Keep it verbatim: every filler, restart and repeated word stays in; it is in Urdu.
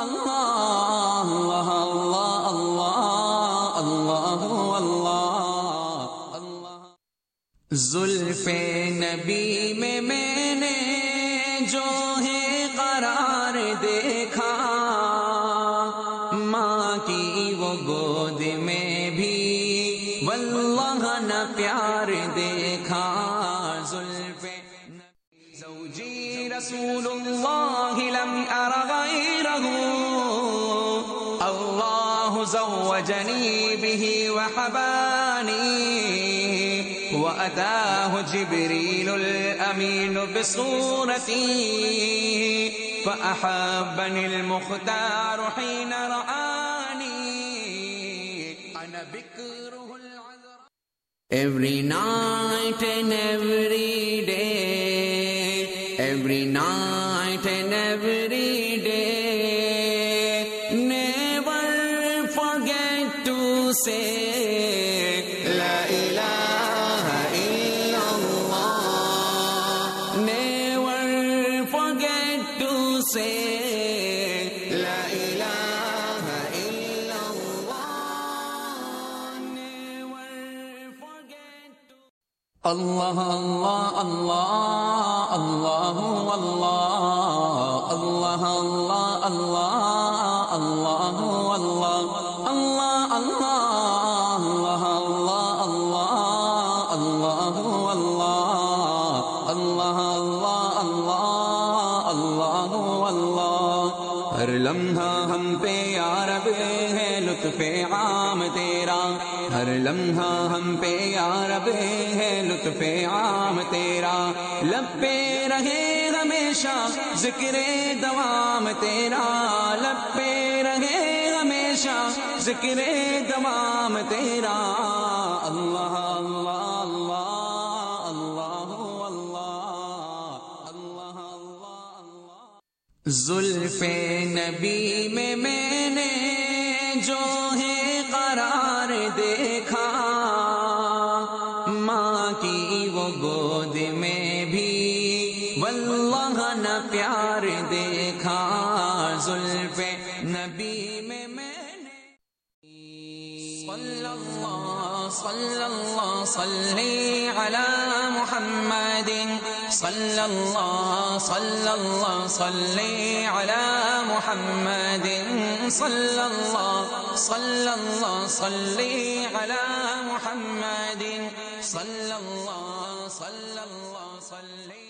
اللہ اللہ اللہ اللہ اللہ اللہ۔ زلف نبی میں میں نے جو ہے قرار دیکھا، ماں کی وہ گود میں بھی واللہ نہ پیار دیکھا۔ زلف زوجی رسول اللہ لم ار غیرہ، اللہ زوجنی بہ وحبانی، وأتاه جبريل الأمين بصورتي، فأحبني المختار حين رآني، أنا بكره العذراء۔ Every night and every day، every night and every day، never forget to say La ilaha illallah، never forget to say La ilaha illallah، never forget to اللہ اللہ اللہ اللہ اللہ اللہ اللہ اللہ اللہ اللہ اللہ اللہ اللہ اللہ اللہ اللہ اللہ اللہ۔ ہر لمحہ ہم پہ یا رب ہے لطف عام تیرا، ہر لمحہ ہم پہ یا رب ہے لطف عام تیرا، لب پہ رہے ہمیشہ ذکر دوام تیرا، لب پہ رہے ہمیشہ ذکر دوام تیرا۔ اللہ اللہ اللہ اللہ اللہ اللہ اللہ۔ زلف نبی میں میں نے جو ہے قرار دیکھا، ماں کی وہ گود میں بھی واللہ نہ پیار دیکھا۔ زلف نبی میں میں نے صلی اللہ صلی اللہ صلی علی محمد، صلی اللہ صلی اللہ صلی علی محمد، صلی اللہ صلی اللہ صلی علی محمد، صلی اللہ صلی اللہ صلی